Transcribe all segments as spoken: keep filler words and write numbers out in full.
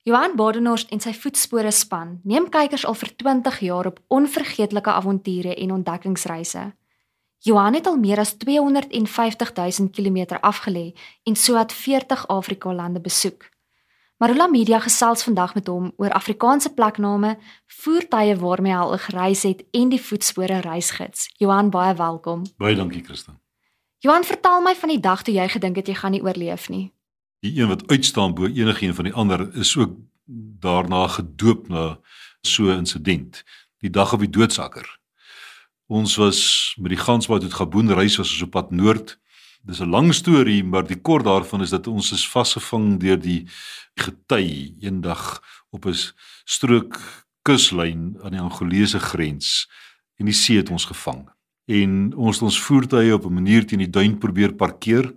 Johan Badenhorst en sy voetspore span neem kykers al vir twintig jaar op onvergeetlike avonture en ontdekkingsreise. Johan het al meer as tweehonderdvyftig duisend kilometer afgelê en sowat veertig Afrika lande besoek. Marula Media gesels vandag met hom oor Afrikaanse plekname, voertuie waarmee hy al gereis het en die voetspore reisgids. Johan, baie welkom. Baie dankie, Christa. Johan, vertel my van die dag toe jy gedink het jy gaan nie oorleef nie. Die een wat uitstaan bo enigeen van die ander is ook daarna gedoop na so 'n insident. Die dag op die doodsakker. Ons was met die Gansbaai tot Gaboen reis, was ons op pad noord. Dis 'n lang storie, maar die kort daarvan is dat ons is vasgevang deur die gety eendag op 'n strook kuslyn aan die Angolese grens en die see het ons gevang. En ons het ons voertuie op 'n manier teen die duin probeer parkeer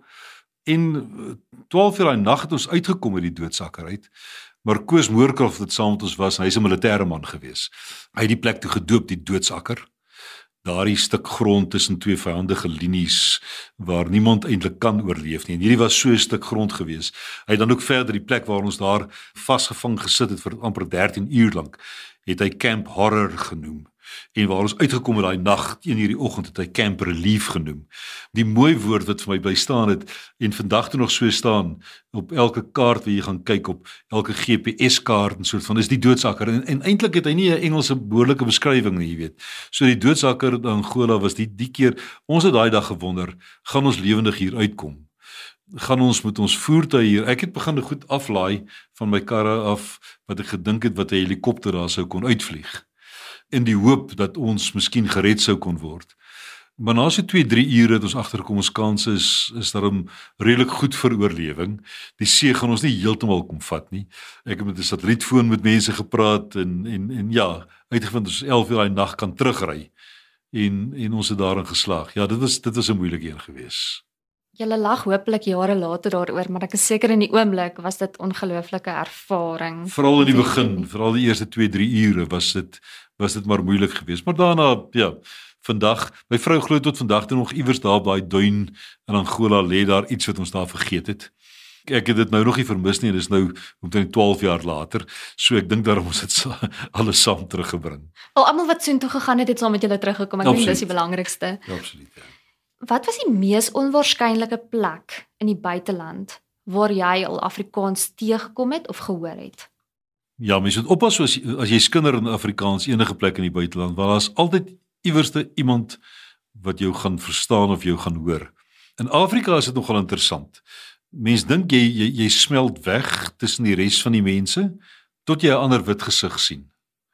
en twaalf uur daai nag het ons uitgekom uit die doodsakker uit. Maar Koos Moorkraft wat saam met ons was, hy's 'n militêre man gewees. Hy het die plek toe gedoop die doodsakker. Daardie stuk grond tussen twee vyandige linies waar niemand eintlik kan oorleef nie. En hierdie was so 'n stuk grond gewees. Hy het dan ook verder die plek waar ons daar vasgevang gesit het vir amper dertien uur lank, het hy Camp Horror genoem. En waar ons uitgekom het daai nag, een hierdie oggend het hy Camp Relief genoem. Die mooi woord wat vir my bly staan het en vandag toe nog so staan op elke kaart wat jy gaan kyk, op elke G P S kaart en soort van is die doodsakker. En, en eintlik het hy nie 'n Engelse behoorlike beskrywing nie, jy weet. So die doodsakker in Angola was die die keer, ons het daai dag gewonder, gaan ons lewendig hier uitkom? Gaan ons met ons voertuie hier, ek het begin goed aflaai van my karre af, wat ek gedink het wat 'n helikopter daar sou kon uitvlieg. In die hoop dat ons miskien gered sou kon word. Maar na so twee, drie ure het ons agterkom, ons kans is, is daarom redelik goed vir oorlewing. Die see gaan ons nie heeltemal kom vat nie. Ek het met 'n satellietfoon met mense gepraat en, en, en ja, uitgevind ons elf uur daai nag kan terugry. En, en ons het daarin geslaag. Ja, dit was, dit was 'n moeilike een gewees. Julle lag hopelik jare later daaroor, maar ek is seker in die oomblik was dit ongelooflike ervaring. Veral in die begin, veral die eerste twee, drie ure was dit was dit maar moeilik geweest. Maar daarna, ja, vandag, my vrou glo tot vandag toe nog iewers daar by daai duin in Angola lê daar iets wat ons daar vergeet het. Ek het dit nou nog nie vermis nie, en dis nou omtrent twaalf jaar later. So ek dink daarom ons het alles saam teruggebring. Al almal wat soontoe gegaan het, het saam met julle teruggekom. Ek dink dis die belangrikste. Ja, absoluut, ja. Wat was die mees onwaarskynlike plek in die buiteland waar jy al Afrikaans teëgekom het of gehoor het? Ja, mens moet oppas as, as jy skinder in Afrikaans enige plek in die buiteland, want daar's altyd iewerste iemand wat jou gaan verstaan of jou gaan hoor. In Afrika is dit nogal interessant. Mens dink jy, jy jy smelt weg tussen die res van die mense tot jy 'n ander wit gesig sien.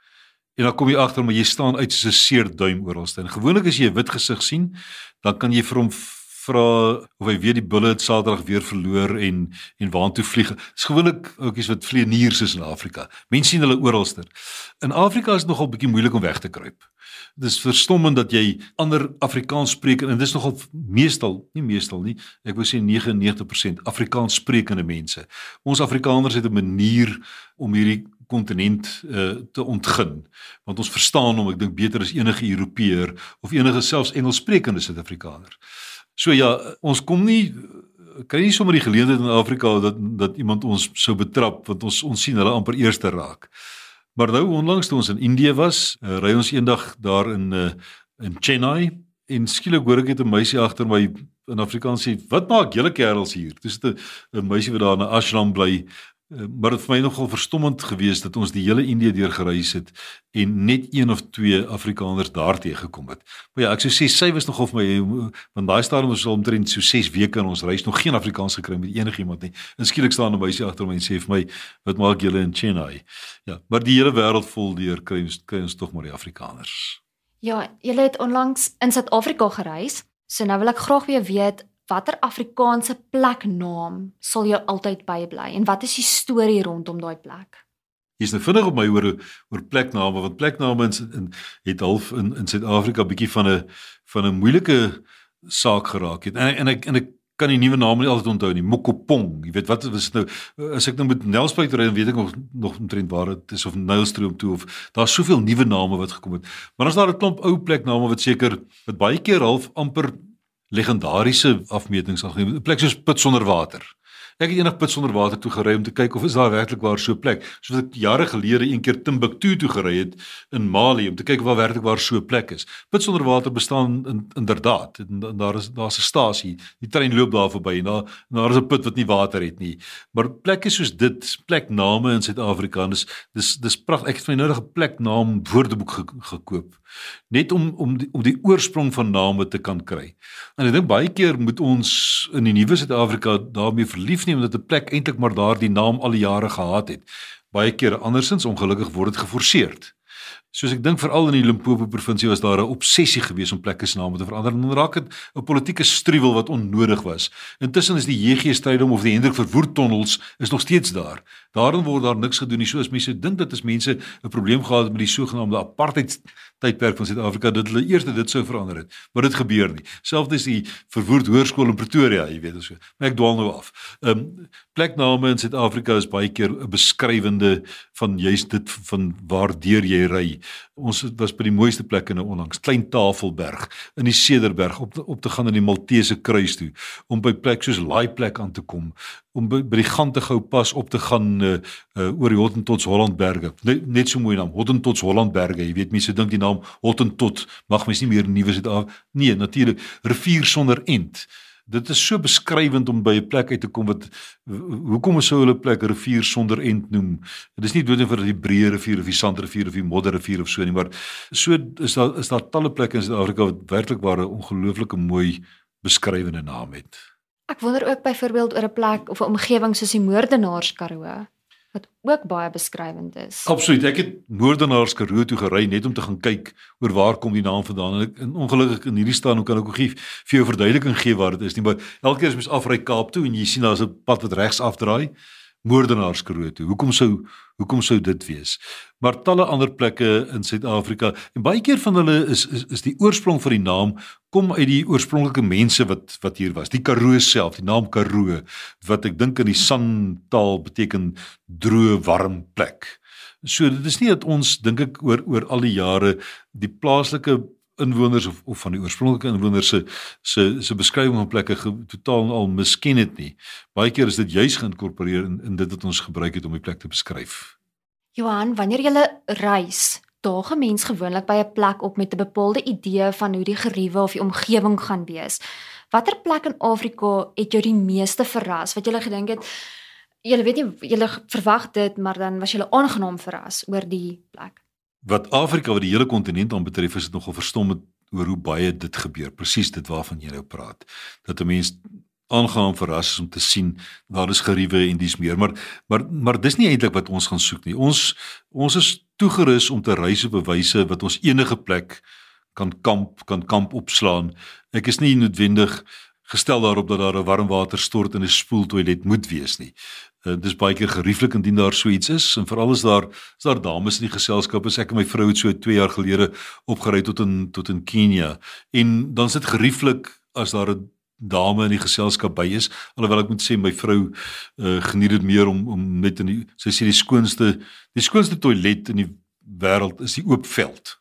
En dan kom jy agter maar jy staan uit soos 'n seerduim oralste. En gewoonlik as jy 'n wit gesig sien, dan kan jy vir hom vra of hy weet die bulle het Saterdag weer verloor en en waartoe vlieg. Dis gewoonlik ouetjies wat vlieëniers is in Afrika. Mense sien hulle oralster. In Afrika is dit nogal bietjie moeilik om weg te kruip. Dis verstommend dat jy ander Afrikaans spreek en dis nogal meestal, nie meestal nie, ek wou sê negenennegentig persent Afrikaans sprekende mense. Ons Afrikaners het 'n manier om hierdie kontinent uh, te ontgin, want ons verstaan hom, ek dink beter as enige Europeër of enige selfs Engelssprekende Suid-Afrikaner. So ja, ons kom nie kry nie sommer die geleentheid in Afrika dat dat iemand ons sou betrap, want ons ons sien hulle amper eerste raak. Maar nou onlangs toe ons in Indië was, uh, ry ons eendag daar in uh, in Chennai en skielik hoor ek het 'n meisie agter my in Afrikaans sê, "Wat maak julle kerels hier?" Dis 'n 'n meisie wat daar in 'n ashram bly. Maar het vir my nogal verstommend gewees dat ons die hele Indië deur gereis het en net een of twee Afrikaners daar teëgekom het. Maar ja, ek sou sê sy was nogal vir my, want daai stadium was al omtrent so ses weke in ons reis, nog geen Afrikaans gekry met enigiemand nie. En skielik staan 'n meisie agter my en sê vir my, "Wat maak julle in Chennai?" Ja, maar die hele wêreld vol deur kry ons kry ons tog maar die Afrikaners. Ja, julle het onlangs in Suid-Afrika gereis, so nou wil ek graag weer weet, watter Afrikaanse pleknaam sal jou altyd bybly en wat is die storie rondom daai plek? Jy's nou vinnig op my oor oor plekname, want plekname in, in, het half in in Suid-Afrika bietjie van 'n van 'n moeilike saak geraak het. En en ek en ek kan die nuwe name nie altyd onthou nie. Mokopong, jy weet wat is dit nou? As ek nou met Nelspruit ry, dan weet ek nog nog omtrent waar dit is of Nylstroom toe of daar's soveel nuwe name wat gekom het. Maar as daar 'n klomp ou plekname wat seker wat baie keer half amper legendariese afmetings al gegee. 'n Plek soos Put sonder water. Ek het eendag put sonder water toe gery om te kyk of is daar werklik waar so 'n plek. Soos ek jare gelede een keer Timbuktu toe gery het in Mali om te kyk of daar werklik waar so 'n plek is. Put sonder water bestaan in, inderdaad. En, en daar is daar's 'n stasie. Die trein loop daar verby en daar en daar is 'n put wat nie water het nie. Maar plekke soos dit, plekname in Suid-Afrika, dis dis dis pragtig. Ek het my nou 'n pleknaam woordeboek ge, gekoop. Net om om die, om die oorsprong van name te kan kry. En ek dink baie keer moet ons in die nuwe Suid-Afrika daarmee verlief neem dat 'n plek eintlik maar daardie naam al die jare gehad het. Baie keer andersins ongelukkig word dit geforseerd. Soos ek dink veral in die Limpopo provinsie was daar 'n obsessie gewees om plekke se name te verander en dan raak dit 'n politieke struwel wat onnodig was. Intussen is die J G strydom of die Hendrik Verwoerd tonnels is nog steeds daar. Daarom word daar niks gedoen nie. So as mense dink dat as mense 'n probleem gehad het met die sogenaamde apartheid tydperk van Suid-Afrika, dat hulle eers dit sou verander het. Maar dit gebeur nie. Selfs is die Verwoerd Hoërskool in Pretoria, jy weet so. Maar ek dwaal nou af. Ehm um, plekname in Suid-Afrika is baie keer 'n beskrywende van juist dit van waardeur jy ry. Ons was by die mooiste plekke nou onlangs, Klein Tafelberg, in die Cederberg, op te, op te gaan in die Maltese kruis toe, om by plek soos Laaiplek aan te kom, om by, by die Gantegou pas op te gaan uh, uh, oor die Hottentots Hollandberge. Net, net so mooi naam, Hottentots Hollandberge. Jy weet mense dink die naam Hottentot mag mens nie meer nuwe Suid-Afrika. Nee, natuurlik rivier sonder end. Dit is so beskrywend om by 'n plek uit te kom wat hoekom sou hulle plek rivier sonder end noem? Dit is nie dood eenvoudig die Breë rivier of die Sandrivier of die Modderrivier of so nie, maar so is daar is daar talle plekke in Suid-Afrika wat werklik waar 'n ongelooflike mooi beskrywende naam het. Ek wonder ook byvoorbeeld oor 'n plek of 'n omgewing soos die Moordenaars Karoo, wat ook baie beskrywend is. Absoluut, ek het Moordenaars Karoo toe gery net om te gaan kyk oor waar kom die naam vandaan en, ek, en ongelukkig in hierdie staan kan ek ook nie vir jou verduideliking gee waar dit is nie, maar elke keer as mens afry Kaap toe en jy sien daar's 'n pad wat regs afdraai, Moordenaars Karoo toe. Hoekom sou hoekom sou dit wees? Maar talle ander plekke in Suid-Afrika en baie keer van hulle is is is die oorsprong van die naam kom uit die oorspronklike mense wat wat hier was. Die Karoo self, die naam Karoo wat ek dink in die San taal beteken droë, warm plek. So dit is nie dat ons dink ek oor oor al die jare die plaaslike inwoners of, of van die oorspronklike inwoners se se se beskrywing van plekke ge, totaal al misken het nie. Baie keer is dit juis geïnkorporeer in, in dit wat ons gebruik het om die plek te beskryf. Johan, wanneer jy reis, daag 'n mens gewoonlik by 'n plek op met 'n bepaalde idee van hoe die geriewe of die omgewing gaan wees. Watter plek in Afrika het jou die meeste verras? Wat jy gedink het, jy weet nie, jy verwag dit, maar dan was jy aangenaam verras oor die plek. Wat Afrika, wat die hele kontinent aanbetref, is dit nogal verstommend oor hoe baie dit gebeur. Presies dit waarvan jy nou praat. Dat 'n mens aangenaam verras is om te sien daar is geriewe en dies meer, maar maar maar dis nie eintlik wat ons gaan soek nie. Ons ons is toegerus om te reis op 'n wyse wat ons enige plek kan kamp, kan kamp opslaan. Ek is nie noodwendig gestel daarop dat daar 'n warmwaterstort in 'n spoeltoilet moet wees nie. Uh, dis baie keer gerieflik indien daar so iets is en veral is daar is daar dames in die geselskap. As ek en my vrou het so twee jaar gelede opgery tot in tot in Kenia en dan is dit gerieflik as daar 'n dame in die geselskap by is, alhoewel ek moet sê my vrou uh, geniet dit meer om om net in die sy sê die skoonste die skoonste toilet in die wêreld is die oop veld.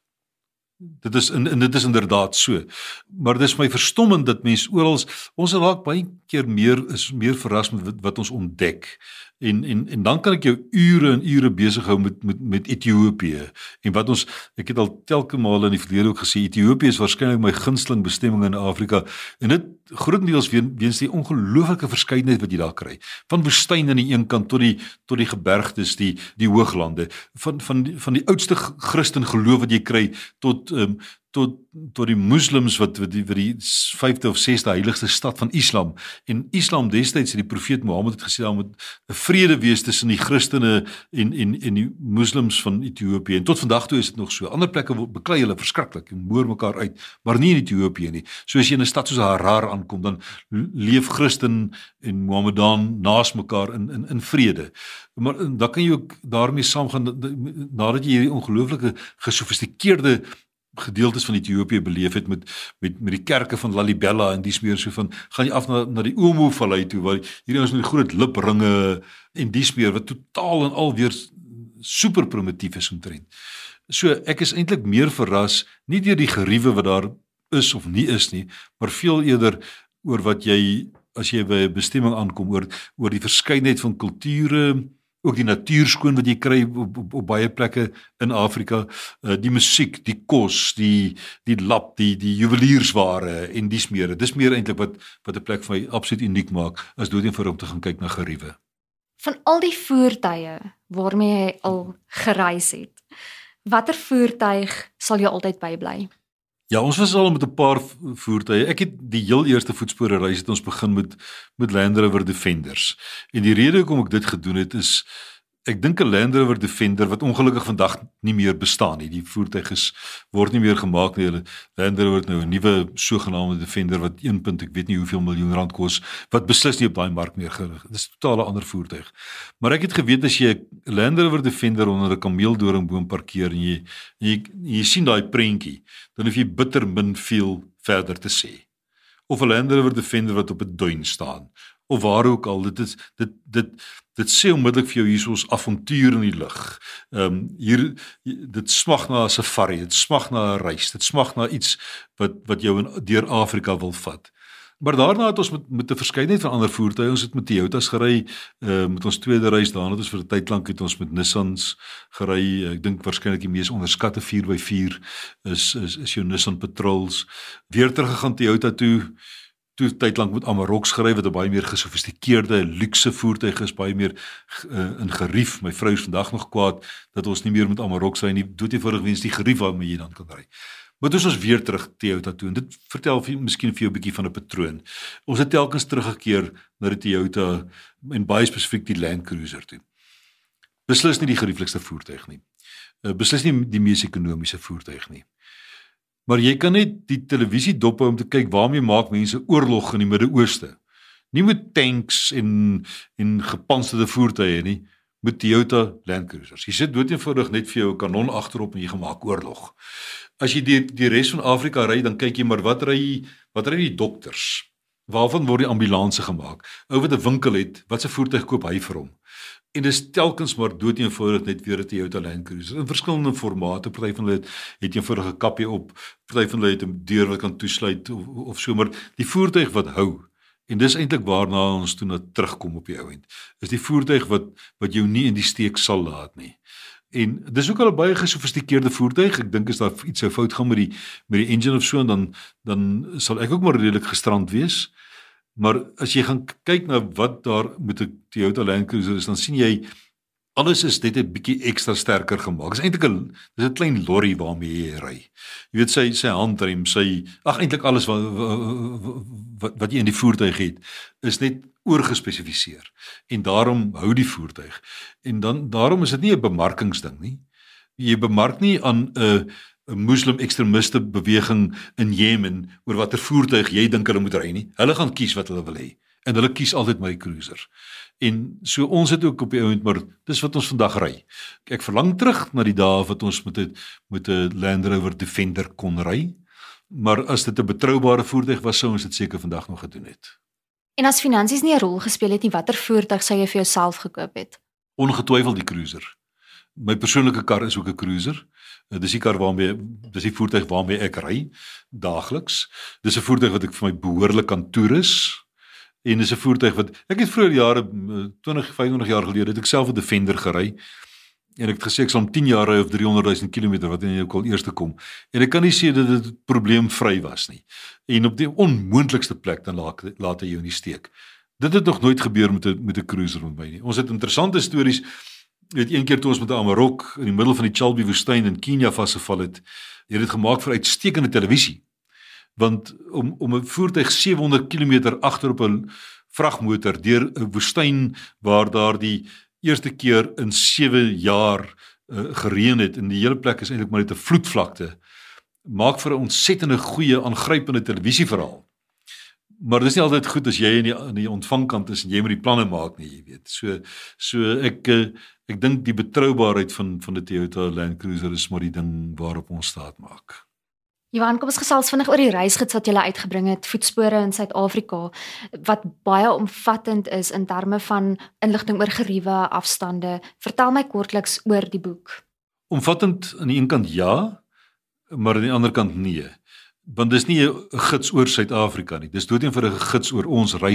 Dit is en, en dit is inderdaad so. Maar dis my verstommend dat mense oral ons raak baie keer meer is meer verras met wat, wat ons ontdek. En en en dan kan ek jou ure en ure besig hou met met met Ethiopië. En wat ons ek het al telke male in die verlede ook gesê Ethiopië is waarskynlik my gunsteling bestemming in Afrika. En dit grootendeels weens die ongelooflike verskeidenheid wat jy daar kry. Van woestyn aan die een kant tot die tot die gebergtes, die die hooglande, van van die, van die oudste Christen geloof wat jy kry tot um, tot tot die moslems wat wat die, wat die vyfde of sesde heiligste stad van Islam. En Islam destyds het die profeet Mohammed het gesê daar moet 'n vrede wees tussen die Christene en en en die moslems van Ethiopië. En tot vandag toe is dit nog so. Ander plekke beklei hulle verskriklik en moer mekaar uit, maar nie in Ethiopië nie. So as jy in 'n stad soos Harar aankom, dan leef Christen en Mohammedaan naas mekaar in in in vrede. Maar dan kan jy ook daarmee saamgaan nadat jy hierdie ongelooflike gesofistikeerde gedeeltes van Ethiopië beleef het met met met die kerke van Lalibela en dies meer so van gaan jy af na na die Omo Vallei toe waar hierdie ons met die groot lipringe en dies meer wat totaal en al weer super primitief is omtrent. So ek is eintlik meer verras nie deur die geriewe wat daar is of nie is nie, maar veel eerder oor wat jy as jy by 'n bestemming aankom oor oor die verskeidenheid van kulture, ook die natuurskoon wat jy kry op, op, op baie plekke in Afrika, uh, die musiek, die kos, die die lap, die die juweliersware en dies meer. Dis meer eintlik wat wat 'n plek vir my absoluut uniek maak as dood eenvoudig om te gaan kyk na geriewe. Van al die voertuie waarmee jy al gereis het, watter voertuig sal jou altyd bybly? Ja, ons was al met 'n paar voertuie. Ek het die heel eerste voetspore reis het ons begin met met Land Rover Defenders. En die rede hoekom ek dit gedoen het is ek dink 'n Land Rover Defender wat ongelukkig vandag nie meer bestaan nie. Die voertuig is word nie meer gemaak nie. Land Rover het nou 'n nuwe sogenaamde Defender wat een punt ek weet nie hoeveel miljoen rand kos wat beslis nie op daai mark meer gerig. Dis 'n totale ander voertuig. Maar ek het geweet as jy 'n Land Rover Defender onder 'n kameeldoringboom parkeer en jy en jy, jy sien daai prentjie, dan hoef jy bitter min veel verder te sê. Of 'n Land Rover Defender wat op 'n duin staan of waar ook al, dit is dit dit dit sê onmiddellik vir jou hier is ons avontuur in die lug. Ehm um, hier dit smag na 'n safari, dit smag na 'n reis, dit smag na iets wat wat jou in deur Afrika wil vat. Maar daarna het ons met met 'n verskeidenheid van ander voertuie, ons het met Toyotas gery, uh, met ons tweede reis daarna het ons vir 'n tyd lank het ons met Nissans gery. Ek dink waarskynlik die mees onderskatte vier by vier is is is jou Nissan Patrols. Weer teruggegaan Toyota toe. Toe tyd lank met Amaroks gery wat 'n baie meer gesofistikeerde, luukse voertuig is, baie meer uh, in gerief. My vrou is vandag nog kwaad dat ons nie meer met Amaroks ry nie. Dood eenvoudig wens die gerief waarmee jy dan kan ry. Maar toe is ons weer terug Toyota toe en dit vertel vir miskien vir jou 'n bietjie van 'n patroon. Ons het telkens teruggekeer na die Toyota en baie spesifiek die Land Cruiser toe. Beslis nie die gerieflikste voertuig nie. Uh, beslis nie die mees ekonomiese voertuig nie. Maar jy kan net die televisie dophou om te kyk waarmee maak mense oorlog in die Midde-Ooste. Nie met tanks en en gepantserde voertuie nie, met Toyota Land Cruisers. Jy sit dood eenvoudig net vir jou 'n kanon agterop en jy gemaak oorlog. As jy die die res van Afrika ry, dan kyk jy maar wat ry wat ry die dokters? Waarvan word die ambulanse gemaak? Ou wat 'n winkel het, wat se voertuig koop hy vir hom? En dis telkens maar dood eenvoudig net weer 'n Toyota Land Cruiser in verskillende formate. Party van hulle het, het eenvoudig 'n kapie op, party van hulle het 'n deur wat kan toesluit of, of so, maar die voertuig wat hou. En dis eintlik waarna ons toe na terugkom op die ou end. Is die voertuig wat wat jou nie in die steek sal laat nie. En dis ook al 'n baie gesofistikeerde voertuig. Ek dink as daar iets sou fout gaan met die met die engine of so, dan dan sal ek ook maar redelik gestrand wees. Maar as jy gaan kyk na wat daar met 'n Toyota Land Cruiser is, dan sien jy alles is net 'n bietjie ekstra sterker gemaak. Dit is eintlik 'n dis 'n klein lorry waarmee jy ry. Jy weet sy sy handrem, sy ag eintlik alles wat, wat wat jy in die voertuig het, is net oorgespesifiseer. En daarom hou die voertuig. En dan daarom is dit nie 'n bemarkingsding nie. Jy bemark nie aan 'n 'n moslim ekstremiste beweging in Jemen oor watter voertuig jy dink hulle moet ry nie. Hulle gaan kies wat hulle wil hê. En hulle kies altyd my cruiser. En so ons het ook op die ouend, maar dis wat ons vandag ry. Ek verlang terug na die dae wat ons met 'n met 'n Land Rover Defender kon ry. Maar as dit 'n betroubare voertuig was, sou ons dit seker vandag nog gedoen het. En as finansies nie 'n rol gespeel het nie, watter voertuig sou jy vir jouself gekoop het? Ongetwyfeld die cruiser. My persoonlike kar is ook 'n cruiser. Dis die kar waarmee dis die voertuig waarmee ek ry daagliks. Dis 'n voertuig wat ek vir my behoorlik kan toerus. En dis 'n voertuig wat ek het vroeër jare twintig, vyfentwintig jaar gelede het ek self 'n Defender gery. En ek het gesê ek sal om tien jaar ry of driehonderd duisend kilometer wat in jou al eerste kom. En ek kan nie sê dat dit probleemvry was nie. En op die onmoontlikste plek dan laat, laat hy jou in die steek. Dit het nog nooit gebeur met 'n met 'n cruiser met my nie. Ons het interessante stories. Weet een keer toe ons met 'n Amarok in die middel van die Chalbi woestyn in Kenia vasgeval het, het dit gemaak vir uitstekende televisie. Want om om 'n voertuig sewehonderd kilometer agter op 'n vragmotor deur 'n woestyn waar daar die eerste keer in sewe jaar uh, gereën het en die hele plek is eintlik maar net 'n vloedvlakte, maak vir 'n ontsettende goeie aangrypende televisieverhaal. Maar dis nie altyd goed as jy in die, in die ontvangkant is en jy moet die planne maak nie, jy weet. So so ek ek dink die betroubaarheid van van die Toyota Land Cruiser is maar die ding waarop ons staat maak. Johan, kom ons gesels vinnig oor die reisgids wat jy uitgebring het, Voetspore in Suid-Afrika, wat baie omvattend is in terme van inligting oor geriewe, afstande. Vertel my kortliks oor die boek. Omvattend aan die een kant ja, maar aan die ander kant nee. Want dis nie 'n gids oor Suid-Afrika nie. Dis dood eenvoudig 'n gids oor ons reis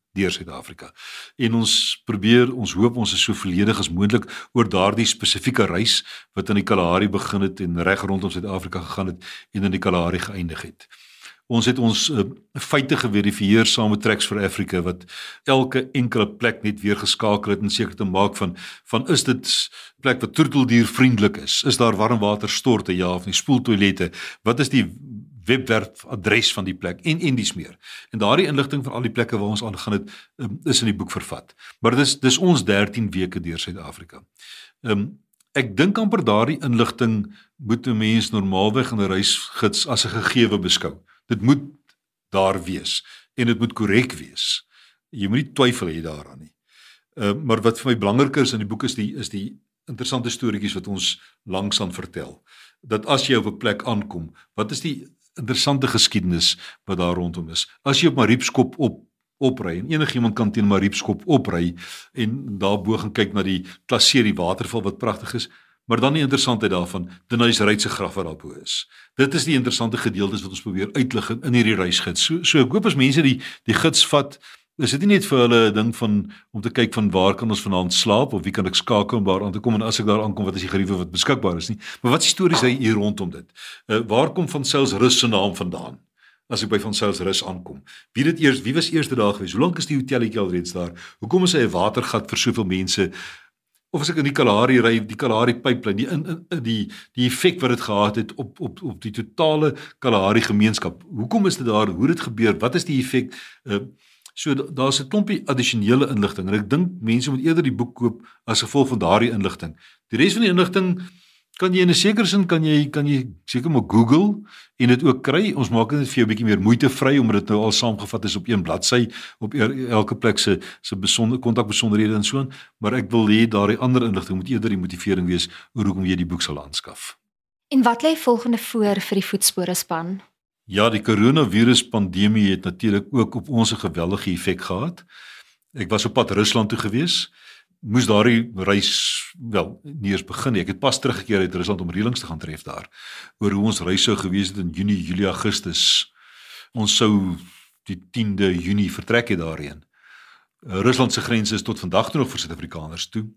deur Suid-Afrika. En ons probeer, ons hoop ons is so volledig as moontlik oor daardie spesifieke reis wat in die Kalahari begin het en reg rondom Suid-Afrika gegaan het en in die Kalahari geëindig het. Ons het ons uh, feite geverifieer saam met Tracks for Africa wat elke enkele plek net weer geskakel het en seker te maak van van is dit plek wat troeteldiervriendelik is? Is daar warmwaterstorte ja of nie, spoeltoilette? Wat is die webwerfadres van die plek en en dis meer. En daardie inligting van al die plekke waar ons aangaan het um, is in die boek vervat. Maar dis dis ons dertien weke deur Suid-Afrika. Um, ek dink amper daardie inligting moet 'n mens normaalweg in 'n reisgids as 'n gegewe beskou. Dit moet daar wees en dit moet korrek wees. Jy moet nie twyfel hê daaraan nie. Uh, maar wat vir my belangriker is in die boek is die is die interessante storieetjies wat ons langsaan vertel. Dat as jy op 'n plek aankom, wat is die interessante geskiedenis wat daar rondom is. As jy op Mariepskop op opry en enigiemand kan teen Mariepskop opry en daarbo gaan kyk na die Glacier, die waterval wat pragtig is, maar dan die interessantheid daarvan, Denys Ryds se graf wat daarbo is. Dit is die interessante gedeeltes wat ons probeer uitlig in hierdie reisgids. So so ek hoop as mense die die gids vat, is dit nie net vir hulle 'n ding van om te kyk van waar kan ons vanaand slaap of wie kan ek skakel om daar aan te kom en as ek daar aankom wat is die geriewe wat beskikbaar is nie. Maar wat is stories hy hier rondom dit? Uh, waar kom Van Sails Rus se naam vandaan? As ek by Van Sails Rus aankom. Wie dit eers wie was eers daar gewees? Hoe lank is die hotelletjie al reeds daar? Hoekom is hy 'n watergat vir soveel mense? Of as ek in die Kalahari ry, die Kalahari pipeline, die in, in die die effek wat dit gehad het op op op die totale Kalahari gemeenskap. Hoekom is dit daar? Hoe het dit gebeur? Wat is die effek? Uh, So daar's 'n klompie addisionele inligting en ek dink mense moet eerder die boek koop as gevolg van daardie inligting. Die res van die inligting kan jy in 'n sekere sin kan jy kan jy seker maar Google en dit ook kry. Ons maak dit vir jou 'n bietjie meer moeitevry omdat dit nou al saamgevat is op een bladsy op elke plek se se besonder kontakbesonderhede en so aan, maar ek wil hê daardie ander inligting moet eerder die motivering wees oor hoekom jy die boek sal aanskaf. En wat lê volgende voor vir die voetspore span? Ja, die coronavirus pandemie het natuurlik ook op ons 'n geweldige effek gehad. Ek was op pad Rusland toe gewees. Moes daardie reis wel nie eers begin nie. Ek het pas teruggekeer uit Rusland om reëlings te gaan tref daar oor hoe ons reis sou gewees het in Junie, Julie, Augustus. Ons sou die tiende Junie vertrek het daarheen. Rusland se grense is tot vandag toe nog vir Suid-Afrikaners toe.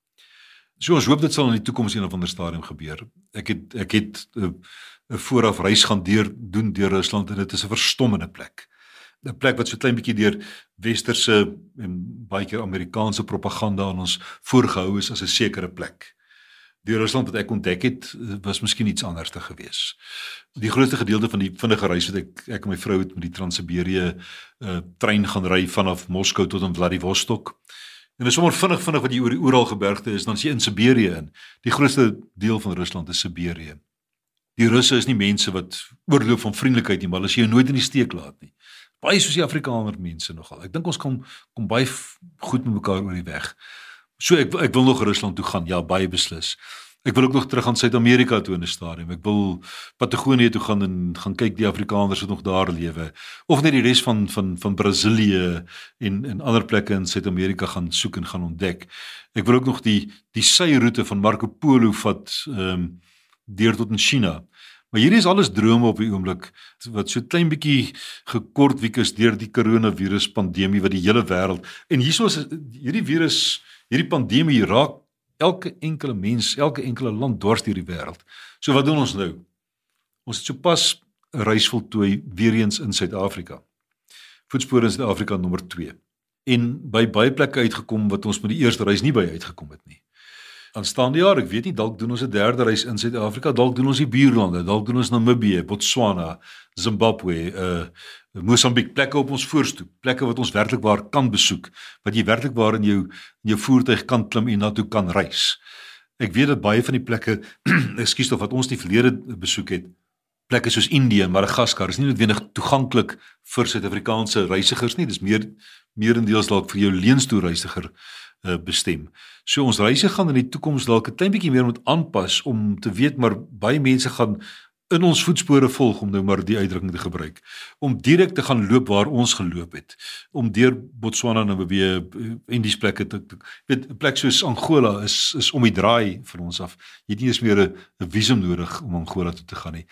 So ons hoop dit sal in die toekoms een of ander stadium gebeur. Ek het ek het 'n uh, 'n vooraf reis gaan deur doen deur Rusland en dit is 'n verstommende plek. 'n Plek wat so klein bietjie deur westerse en baie keer Amerikaanse propaganda aan ons voorgehou is as 'n sekere plek. Die Rusland wat ek ontdek het, was miskien iets anders te gewees. Die grootste gedeelte van die vinnige reis wat ek ek en my vrou het met die Trans-Siberië uh, trein gaan ry vanaf Moskou tot in Vladivostok. En dit is sommer vinnig vinnig wat jy oor die Oeralgebergte is, dan is jy in Siberië in. Die grootste deel van Rusland is Siberië. Die Russe is nie mense wat oorloop van vriendelikheid nie, maar hulle sê jy nooit in die steek laat nie. Baie soos die Afrikaner mense nogal. Ek dink ons kom kom baie goed met mekaar oor die weg. So ek ek wil nog Rusland toe gaan, ja, baie beslis. Ek wil ook nog terug aan Suid-Amerika toe in 'n stadium. Ek wil Patagonië toe gaan en gaan kyk die Afrikaners wat nog daar lewe. Of net die res van van van Brasilië en en ander plekke in Suid-Amerika gaan soek en gaan ontdek. Ek wil ook nog die die syroete van Marco Polo vat ehm um, deur tot in China. Maar hierdie is alles drome op die oomblik wat so klein bietjie gekortwiek is deur die coronavirus pandemie wat die hele wêreld en hierso is hierdie virus, hierdie pandemie raak elke enkele mens, elke enkele land dwars deur die wêreld. So wat doen ons nou? Ons het sopas 'n reis voltooi weer eens in Suid-Afrika. Voetspore in Suid-Afrika nommer twee. En by baie plekke uitgekom wat ons met die eerste reis nie by uitgekom het nie. Aanstaande jaar, ek weet nie, dalk doen ons 'n derde reis in Suid-Afrika, dalk doen ons die buurlande, dalk doen ons Namibië, Botswana, Zimbabwe, uh Mosambiek, plekke op ons voorstoep, plekke wat ons werklik waar kan besoek, wat jy werklik waar in jou in jou voertuig kan klim en na toe kan reis. Ek weet dat baie van die plekke, ekskuus tog wat ons die verlede besoek het, plekke soos Indië en Madagaskar is nie noodwendig toeganklik vir Suid-Afrikaanse reisigers nie, dis meer meerendeels dalk vir jou leenstoerreisiger uh, bestem. So ons reise gaan in die toekoms dalk 'n klein bietjie meer moet aanpas om te weet maar baie mense gaan in ons voetspore volg om nou maar die uitdrukking te gebruik, om direk te gaan loop waar ons geloop het, om deur Botswana nou weer en die plekke te, te weet 'n plek soos Angola is is om die draai vir ons af. Jy het nie eens meer 'n visum nodig om Angola toe te gaan nie.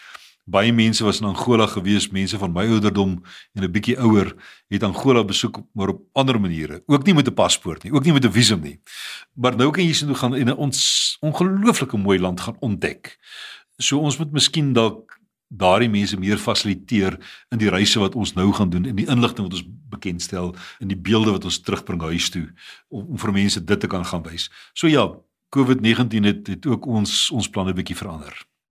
Baie mense was in Angola gewees, mense van my ouderdom en 'n bietjie ouer, het Angola besoek, maar op ander maniere. Ook nie met 'n paspoort nie, ook nie met 'n visum nie. Maar nou kan jy sien hoe gaan in 'n ons ongelooflike mooi land gaan ontdek. So ons moet miskien dalk daardie mense meer fasiliteer in die reise wat ons nou gaan doen, in die inligting wat ons bekendstel, in die beelde wat ons terugbring huis toe, om, om vir mense dit te kan gaan wys. So ja, COVID negentien het, het ook ons ons planne bietjie verander.